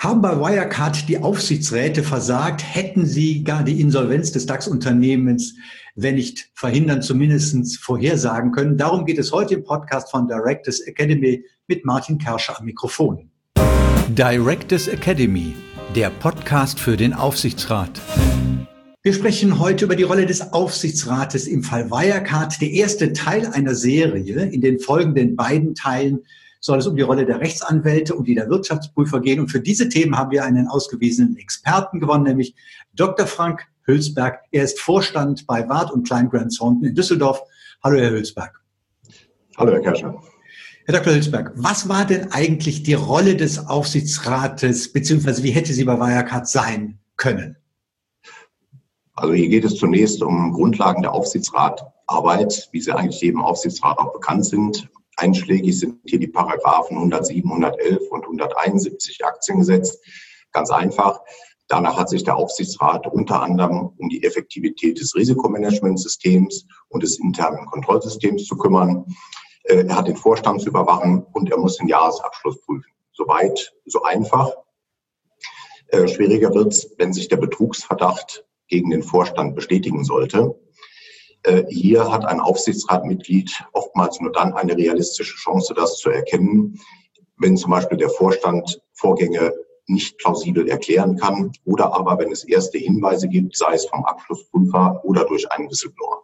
Haben bei Wirecard die Aufsichtsräte versagt? Hätten sie gar die Insolvenz des DAX-Unternehmens, wenn nicht verhindern, zumindest vorhersagen können? Darum geht es heute im Podcast von Directors Academy mit Martin Kerscher am Mikrofon. Directors Academy, der Podcast für den Aufsichtsrat. Wir sprechen heute über die Rolle des Aufsichtsrates im Fall Wirecard, der erste Teil einer Serie. In den folgenden beiden Teilen soll es um die Rolle der Rechtsanwälte und die der Wirtschaftsprüfer gehen. Und für diese Themen haben wir einen ausgewiesenen Experten gewonnen, nämlich Dr. Frank Hülsberg. Er ist Vorstand bei Ward und Klein Grant Thornton in Düsseldorf. Hallo, Herr Hülsberg. Hallo, Herr Kerscher. Herr Dr. Hülsberg, was war denn eigentlich die Rolle des Aufsichtsrates, beziehungsweise wie hätte sie bei Wirecard sein können? Also hier geht es zunächst um Grundlagen der Aufsichtsratarbeit, wie sie eigentlich jedem Aufsichtsrat auch bekannt sind. Einschlägig sind hier die Paragraphen 107, 111 und 171 Aktiengesetz. Ganz einfach. Danach hat sich der Aufsichtsrat unter anderem um die Effektivität des Risikomanagementsystems und des internen Kontrollsystems zu kümmern. Er hat den Vorstand zu überwachen und er muss den Jahresabschluss prüfen. Soweit, so einfach. Schwieriger wird es, wenn sich der Betrugsverdacht gegen den Vorstand bestätigen sollte. Hier hat ein Aufsichtsratmitglied oftmals nur dann eine realistische Chance, das zu erkennen, wenn zum Beispiel der Vorstand Vorgänge nicht plausibel erklären kann oder aber wenn es erste Hinweise gibt, sei es vom Abschlussprüfer oder durch einen Whistleblower.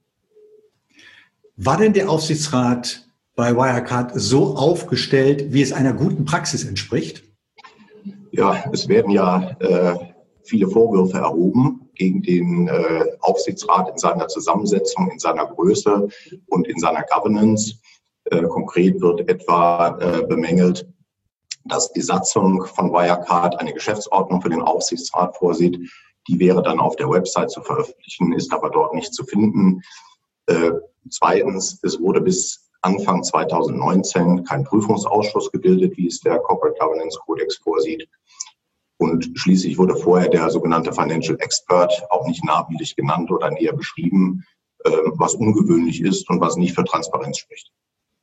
War denn der Aufsichtsrat bei Wirecard so aufgestellt, wie es einer guten Praxis entspricht? Ja, es werden ja viele Vorwürfe erhoben gegen den Aufsichtsrat in seiner Zusammensetzung, in seiner Größe und in seiner Governance. Konkret wird etwa bemängelt, dass die Satzung von Wirecard eine Geschäftsordnung für den Aufsichtsrat vorsieht. Die wäre dann auf der Website zu veröffentlichen, ist aber dort nicht zu finden. Zweitens, es wurde bis Anfang 2019 kein Prüfungsausschuss gebildet, wie es der Corporate Governance Codex vorsieht. Und schließlich wurde vorher der sogenannte Financial Expert auch nicht namentlich genannt oder näher beschrieben, was ungewöhnlich ist und was nicht für Transparenz spricht.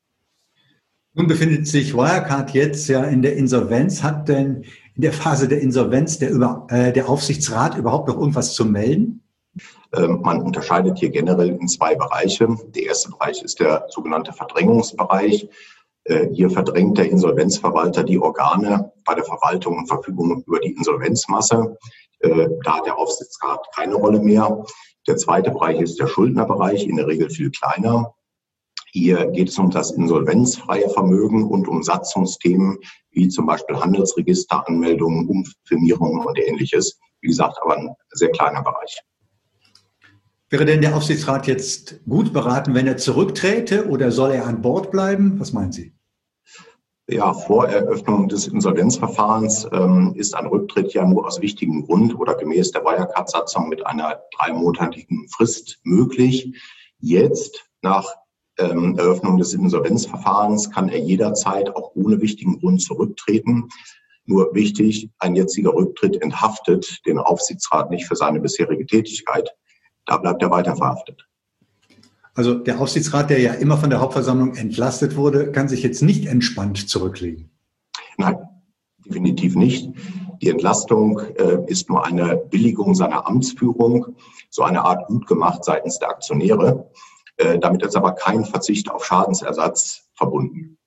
Nun befindet sich Wirecard jetzt ja in der Insolvenz. Hat denn in der Phase der Insolvenz der Aufsichtsrat überhaupt noch irgendwas zu melden? Man unterscheidet hier generell in zwei Bereiche. Der erste Bereich ist der sogenannte Verdrängungsbereich. Hier verdrängt der Insolvenzverwalter die Organe bei der Verwaltung und Verfügung über die Insolvenzmasse. Da hat der Aufsichtsrat keine Rolle mehr. Der zweite Bereich ist der Schuldnerbereich, in der Regel viel kleiner. Hier geht es um das insolvenzfreie Vermögen und um Satzungsthemen wie zum Beispiel Handelsregisteranmeldungen, Umfirmierungen und Ähnliches. Wie gesagt, aber ein sehr kleiner Bereich. Wäre denn der Aufsichtsrat jetzt gut beraten, wenn er zurückträte oder soll er an Bord bleiben? Was meinen Sie? Ja, vor Eröffnung des Insolvenzverfahrens ist ein Rücktritt ja nur aus wichtigem Grund oder gemäß der Wirecard-Satzung mit einer 3-monatigen Frist möglich. Jetzt, nach Eröffnung des Insolvenzverfahrens, kann er jederzeit auch ohne wichtigen Grund zurücktreten. Nur wichtig, ein jetziger Rücktritt enthaftet den Aufsichtsrat nicht für seine bisherige Tätigkeit. Da bleibt er weiter verhaftet. Also der Aufsichtsrat, der ja immer von der Hauptversammlung entlastet wurde, kann sich jetzt nicht entspannt zurücklegen. Nein, definitiv nicht. Die Entlastung ist nur eine Billigung seiner Amtsführung, so eine Art Gutgemacht seitens der Aktionäre. Damit ist aber kein Verzicht auf Schadensersatz verbunden.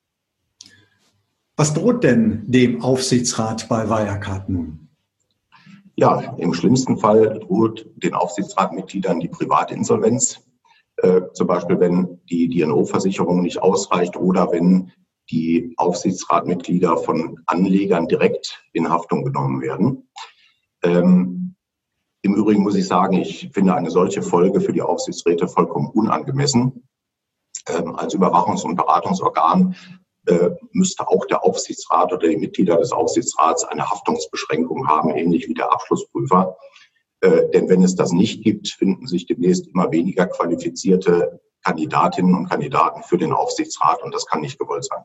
Was droht denn dem Aufsichtsrat bei Wirecard nun? Ja, im schlimmsten Fall droht den Aufsichtsratmitgliedern die private Insolvenz. Zum Beispiel, wenn die D&O-Versicherung nicht ausreicht oder wenn die Aufsichtsratmitglieder von Anlegern direkt in Haftung genommen werden. Im Übrigen muss ich sagen, ich finde eine solche Folge für die Aufsichtsräte vollkommen unangemessen. Als Überwachungs- und Beratungsorgan müsste auch der Aufsichtsrat oder die Mitglieder des Aufsichtsrats eine Haftungsbeschränkung haben, ähnlich wie der Abschlussprüfer. Denn wenn es das nicht gibt, finden sich demnächst immer weniger qualifizierte Kandidatinnen und Kandidaten für den Aufsichtsrat und das kann nicht gewollt sein.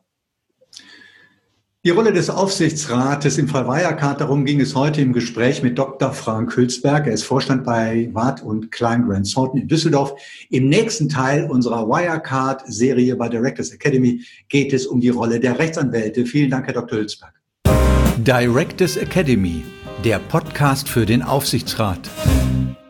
Die Rolle des Aufsichtsrates im Fall Wirecard, darum ging es heute im Gespräch mit Dr. Frank Hülsberg. Er ist Vorstand bei Ward und Klein Grant Thornton in Düsseldorf. Im nächsten Teil unserer Wirecard-Serie bei Directors Academy geht es um die Rolle der Rechtsanwälte. Vielen Dank, Herr Dr. Hülsberg. Directors Academy, der Podcast für den Aufsichtsrat.